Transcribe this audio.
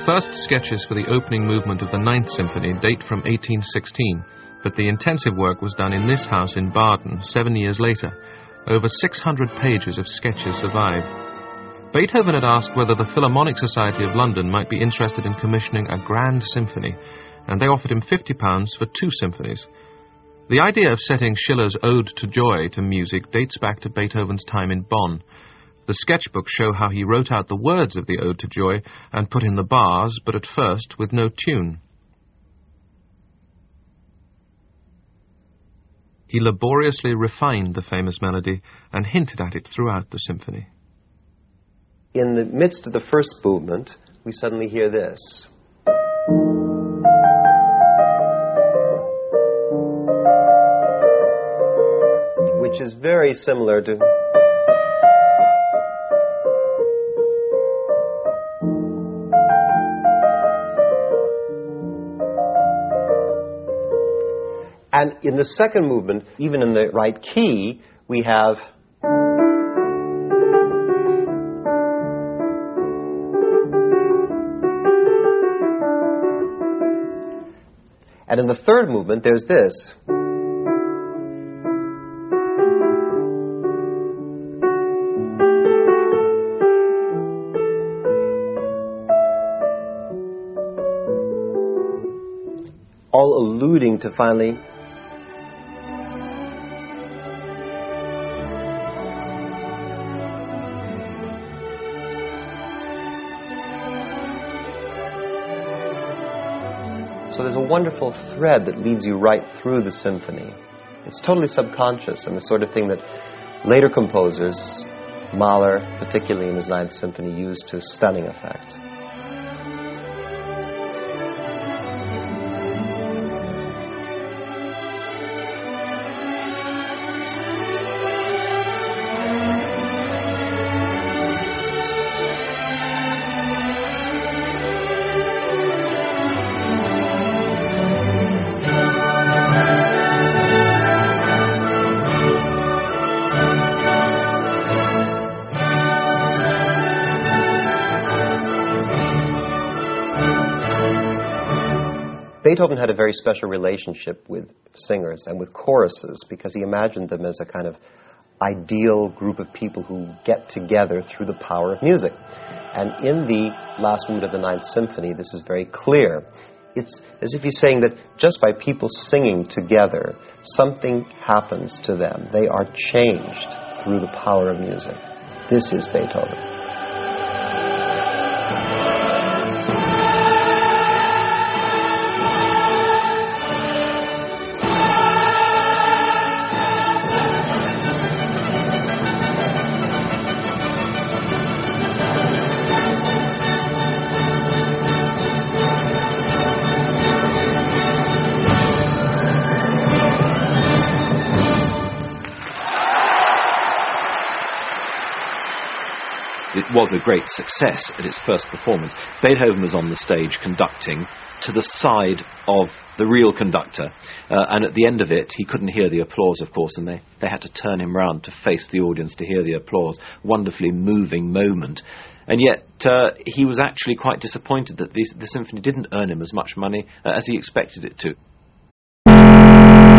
first sketches for the opening movement of the Ninth Symphony date from 1816, but the intensive work was done in this house in Baden 7 years later. Over 600 pages of sketches survive. Beethoven had asked whether the Philharmonic Society of London might be interested in commissioning a grand symphony, and they offered him £50 for 2 symphonies. The idea of setting Schiller's Ode to Joy to music dates back to Beethoven's time in Bonn. The sketchbooks show how he wrote out the words of the Ode to Joy and put in the bars, but at first with no tune. He laboriously refined the famous melody and hinted at it throughout the symphony. In the midst of the first movement, we suddenly hear this. Which is very similar to... And in the second movement, even in the right key, we have... And in the third movement, there's this. All alluding to finally... So there's a wonderful thread that leads you right through the symphony. It's totally subconscious and the sort of thing that later composers, Mahler, particularly in his Ninth Symphony, used to stunning effect. Beethoven had a very special relationship with singers and with choruses because he imagined them as a kind of ideal group of people who get together through the power of music. And in the last movement of the Ninth Symphony, this is very clear. It's as if he's saying that just by people singing together, something happens to them. They are changed through the power of music. This is Beethoven. It was a great success at its first performance. Beethoven was on the stage conducting to the side of the real conductor, and at the end of it he couldn't hear the applause, of course, and they had to turn him round to face the audience to hear the applause. Wonderfully moving moment. And yet he was actually quite disappointed that the symphony didn't earn him as much money as he expected it to.